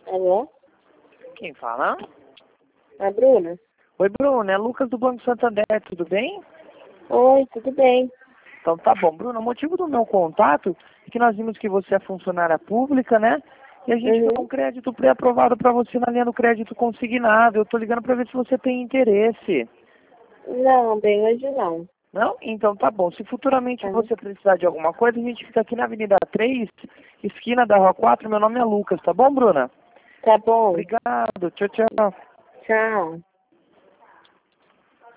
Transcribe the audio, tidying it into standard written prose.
Alô? Quem fala? A Bruna? Oi, Bruna, é Lucas do Banco Santander, tudo bem? Oi, tudo bem? Então tá bom. Bruna, o motivo do meu contato é que nós vimos que você é funcionária pública, né? E a gente deu um crédito pré-aprovado para você na linha do crédito consignado. Eu tô ligando para ver se você tem interesse. Não, bem hoje não. Não? Então tá bom. Se futuramente você precisar de alguma coisa, a gente fica aqui na Avenida 3, esquina da Rua 4. Meu nome é Lucas, tá bom, Bruna? Tá bom. Obrigado. Tchau, tchau. Tchau.